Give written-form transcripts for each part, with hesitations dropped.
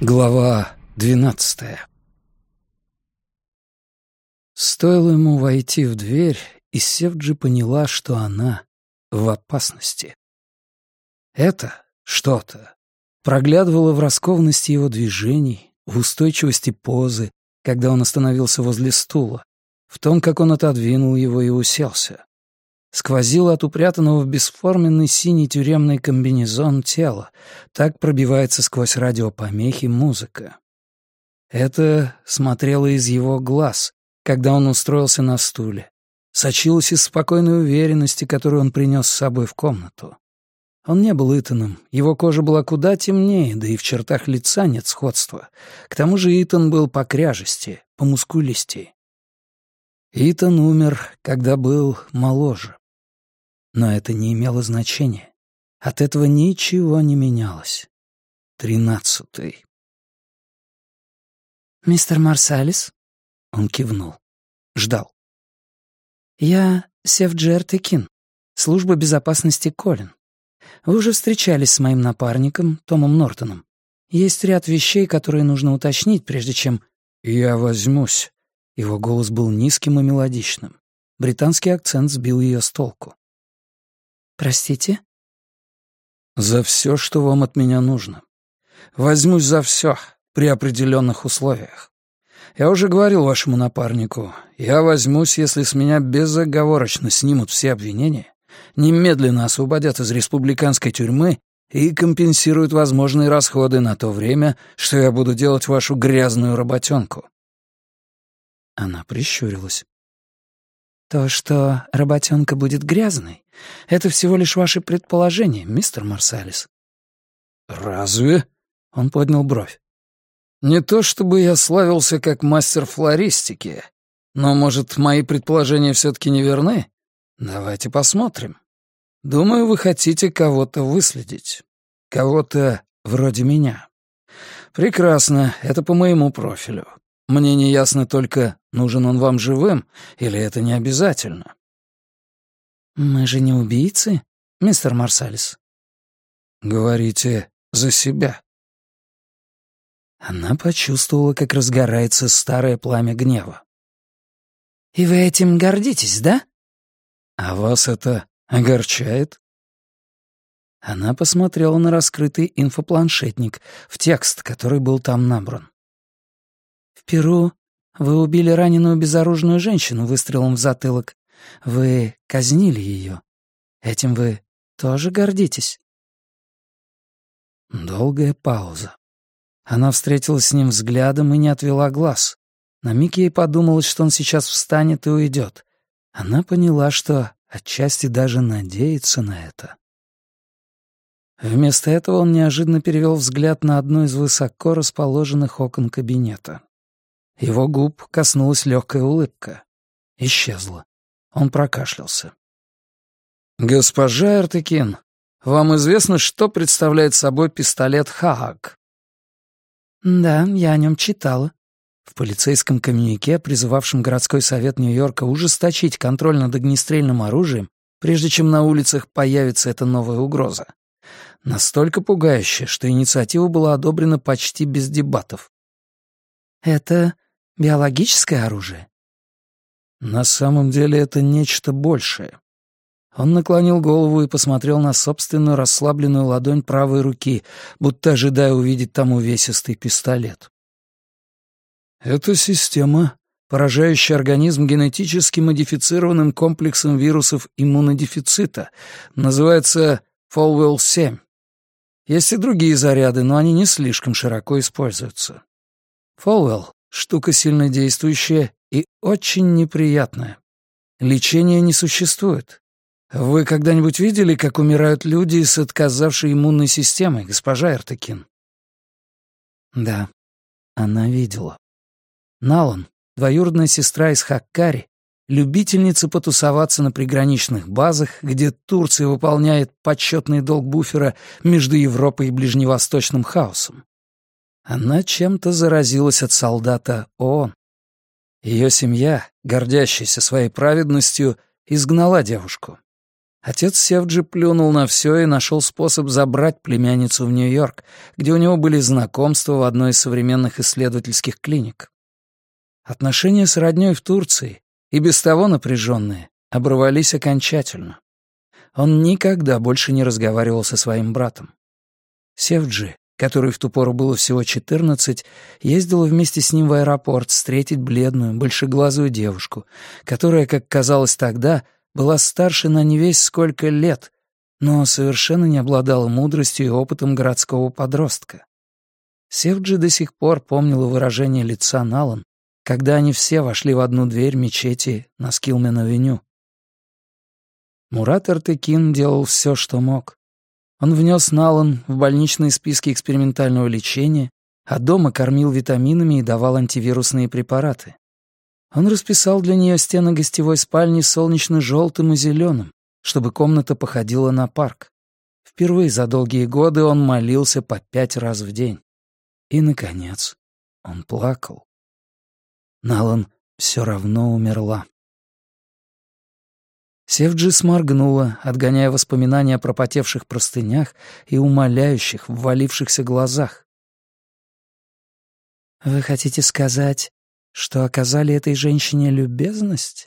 Глава 12. Стоило ему войти в дверь, и Севджи поняла, что она в опасности. Это что-то проглядывало в раскованности его движений, в устойчивости позы, когда он остановился возле стула, в том, как он отодвинул его и уселся. Сквозило от упрятанного в бесформенный синий тюремный комбинезон тела, так пробивается сквозь радиопомехи музыка. Это смотрело из его глаз, когда он устроился на стуле, сочилось из спокойной уверенности, которую он принес с собой в комнату. Он не был Итаном, его кожа была куда темнее, да и в чертах лица нет сходства. К тому же Итан был покряжестее, помускулистее. Итан умер, когда был моложе. Но это не имело значения. От этого ничего не менялось. 13-й. «Мистер Марсалис?» Он кивнул. Ждал. «Я Севджи Артекин, служба безопасности Колин. Вы уже встречались с моим напарником, Томом Нортоном. Есть ряд вещей, которые нужно уточнить, прежде чем...» «Я возьмусь». Его голос был низким и мелодичным. Британский акцент сбил ее с толку. «Простите?» «За все, что вам от меня нужно. Возьмусь за все, при определенных условиях. Я уже говорил вашему напарнику, я возьмусь, если с меня безоговорочно снимут все обвинения, немедленно освободят из республиканской тюрьмы и компенсируют возможные расходы на то время, что я буду делать вашу грязную работенку». Она прищурилась. «То, что работенка будет грязной, это всего лишь ваше предположение, мистер Марсалис». «Разве?» — он поднял бровь. «Не то чтобы я славился как мастер флористики, но, может, мои предположения все-таки не верны? Давайте посмотрим. Думаю, вы хотите кого-то выследить. Кого-то вроде меня. Прекрасно, это по моему профилю. Мне не ясно только, нужен он вам живым, или это не обязательно». «Мы же не убийцы, мистер Марсалис?» «Говорите за себя». Она почувствовала, как разгорается старое пламя гнева. «И вы этим гордитесь, да?» «А вас это огорчает?» Она посмотрела на раскрытый инфопланшетник, в текст, который был там набран. «В Перу вы убили раненую безоружную женщину выстрелом в затылок. Вы казнили ее. Этим вы тоже гордитесь?» Долгая пауза. Она встретилась с ним взглядом и не отвела глаз. На миг ей подумалось, что он сейчас встанет и уйдет. Она поняла, что отчасти даже надеется на это. Вместо этого он неожиданно перевел взгляд на одно из высоко расположенных окон кабинета. Его губ коснулась легкая улыбка. Исчезла. Он прокашлялся. «Госпожа Артекин, вам известно, что представляет собой пистолет Хаагг?» «Да, я о нем читала». В полицейском коммюнике, призывавшем городской совет Нью-Йорка ужесточить контроль над огнестрельным оружием, прежде чем на улицах появится эта новая угроза. Настолько пугающая, что инициатива была одобрена почти без дебатов. «Это биологическое оружие?» На самом деле это нечто большее. Он наклонил голову и посмотрел на собственную расслабленную ладонь правой руки, будто ожидая увидеть там увесистый пистолет. Это система, поражающая организм генетически модифицированным комплексом вирусов иммунодефицита, называется Folwell-7. Есть и другие заряды, но они не слишком широко используются. Folwell — штука сильно действующая и очень неприятная. Лечения не существует. Вы когда-нибудь видели, как умирают люди с отказавшей иммунной системой, госпожа Артекин? Да, она видела. Налан, двоюродная сестра из Хаккари, любительница потусоваться на приграничных базах, где Турция выполняет почетный долг буфера между Европой и Ближневосточным хаосом. Она чем-то заразилась от солдата ООН. Ее семья, гордящаяся своей праведностью, изгнала девушку. Отец Севджи плюнул на все и нашел способ забрать племянницу в Нью-Йорк, где у него были знакомства в одной из современных исследовательских клиник. Отношения с роднёй в Турции, и без того напряженные, оборвались окончательно. Он никогда больше не разговаривал со своим братом. Севджи, которой в ту пору было всего 14, ездила вместе с ним в аэропорт встретить бледную, большеглазую девушку, которая, как казалось тогда, была старше на невесть сколько лет, но совершенно не обладала мудростью и опытом городского подростка. Севджи до сих пор помнила выражение лица Налан, когда они все вошли в одну дверь мечети на Скилмен-авеню. Мурат Артекин делал все, что мог. Он внес Налан в больничные списки экспериментального лечения, а дома кормил витаминами и давал антивирусные препараты. Он расписал для нее стены гостевой спальни солнечно-желтым и зеленым, чтобы комната походила на парк. Впервые за долгие годы он молился по 5 раз в день. И, наконец, он плакал. Налан все равно умерла. Севджи сморгнула, отгоняя воспоминания о пропотевших простынях и умоляющих, ввалившихся глазах. «Вы хотите сказать, что оказали этой женщине любезность?»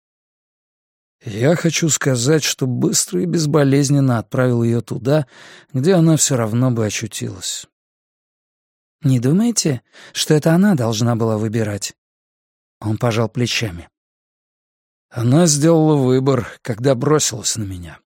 «Я хочу сказать, что быстро и безболезненно отправил ее туда, где она все равно бы очутилась». «Не думаете, что это она должна была выбирать?» Он пожал плечами. Она сделала выбор, когда бросилась на меня.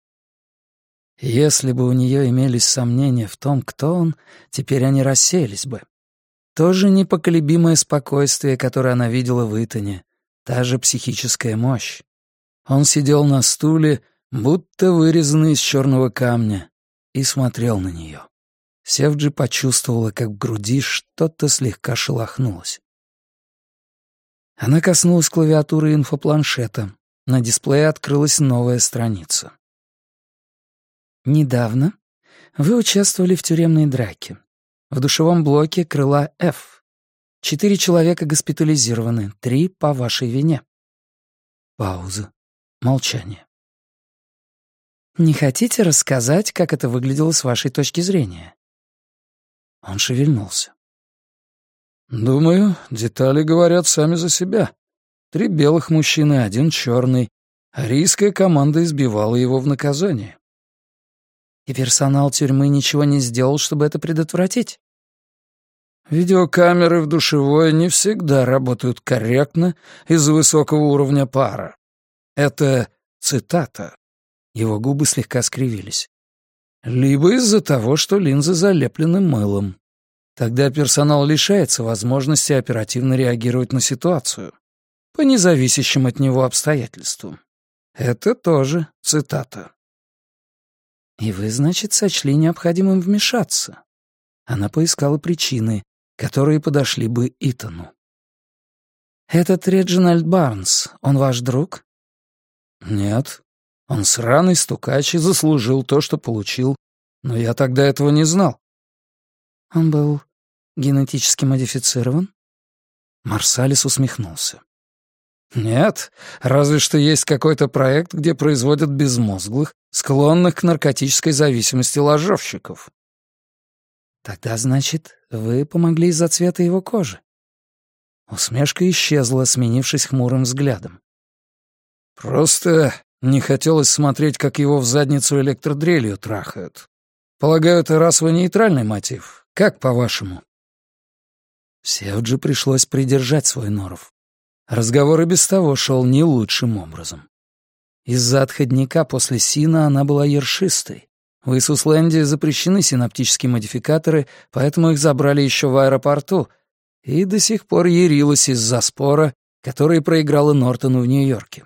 Если бы у нее имелись сомнения в том, кто он, теперь они рассеялись бы. То же непоколебимое спокойствие, которое она видела в Итане, та же психическая мощь. Он сидел на стуле, будто вырезанный из черного камня, и смотрел на нее. Севджи почувствовала, как в груди что-то слегка шелохнулось. Она коснулась клавиатуры инфопланшета. На дисплее открылась новая страница. «Недавно вы участвовали в тюремной драке. В душевом блоке крыла F. 4 человека госпитализированы, 3 по вашей вине». Пауза. Молчание. «Не хотите рассказать, как это выглядело с вашей точки зрения?» Он шевельнулся. «Думаю, детали говорят сами за себя. 3 белых мужчины, 1 черный. Арийская команда избивала его в наказание». «И персонал тюрьмы ничего не сделал, чтобы это предотвратить?» «Видеокамеры в душевой не всегда работают корректно из-за высокого уровня пара. Это цитата». Его губы слегка скривились. «Либо из-за того, что линзы залеплены мылом. Тогда персонал лишается возможности оперативно реагировать на ситуацию по независящим от него обстоятельствам. Это тоже цитата». «И вы, значит, сочли необходимым вмешаться?» Она поискала причины, которые подошли бы Итану. «Этот Реджинальд Барнс, он ваш друг?» «Нет. Он сраный стукач и заслужил то, что получил. Но я тогда этого не знал». «Он был генетически модифицирован?» Марсалис усмехнулся. «Нет, разве что есть какой-то проект, где производят безмозглых, склонных к наркотической зависимости ложовщиков». «Тогда, значит, вы помогли из-за цвета его кожи?» Усмешка исчезла, сменившись хмурым взглядом. «Просто не хотелось смотреть, как его в задницу электродрелью трахают. Полагаю, это расово-нейтральный мотив. Как по-вашему?» Севджи пришлось придержать свой норов. Разговор и без того шел не лучшим образом. Из-за отходника после Сина она была ершистой. В Иисусленде запрещены синаптические модификаторы, поэтому их забрали еще в аэропорту, и до сих пор ярилась из-за спора, который проиграла Нортону в Нью-Йорке.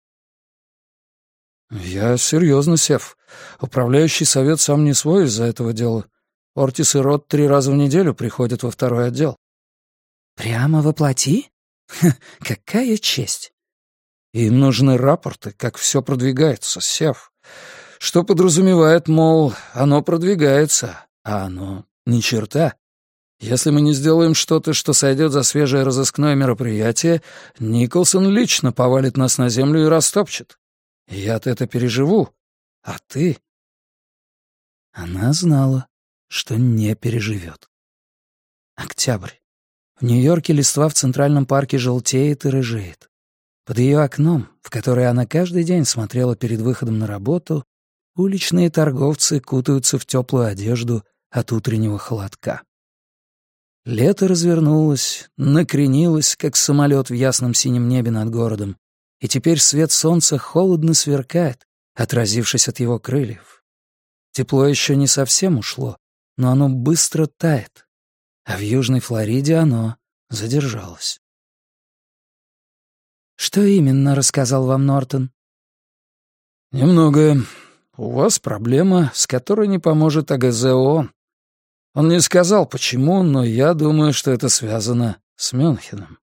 «Я серьезно, Сев. Управляющий совет сам не свой из-за этого дела. Ортис и Рот 3 раза в неделю приходят во 2-й отдел». «Прямо воплоти? Какая честь!» «Им нужны рапорты, как все продвигается, Сев. Что подразумевает, мол, оно продвигается, а оно ни черта. Если мы не сделаем что-то, что сойдет за свежее разыскное мероприятие, Николсон лично повалит нас на землю и растопчет. Я-то это переживу. А ты? Она знала, что не переживет. Октябрь. В Нью-Йорке листва в Центральном парке желтеет и рыжеет. Под ее окном, в которое она каждый день смотрела перед выходом на работу, уличные торговцы кутаются в теплую одежду от утреннего холодка. Лето развернулось, накренилось, как самолет в ясном синем небе над городом, и теперь свет солнца холодно сверкает, отразившись от его крыльев. Тепло еще не совсем ушло, но оно быстро тает, а в Южной Флориде оно задержалось. «Что именно рассказал вам Нортон?» «Немного. У вас проблема, с которой не поможет АГЗО. Он не сказал, почему, но я думаю, что это связано с Мюнхеном».